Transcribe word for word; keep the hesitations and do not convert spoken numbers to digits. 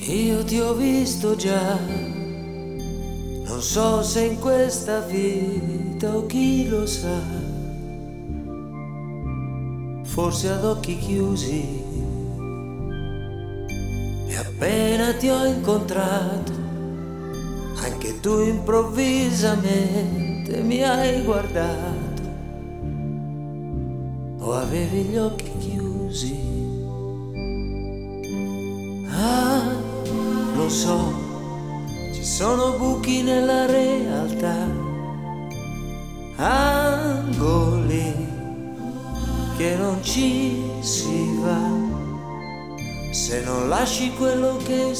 Io ti ho visto già, non so se in questa vita o chi lo sa, forse ad occhi chiusi. E appena ti ho incontrato, anche tu improvvisamente mi hai guardato, o avevi gli occhi chiusi. Ah, lo so, ci sono buchi nella realtà, angoli che non ci si va se non lasci quello che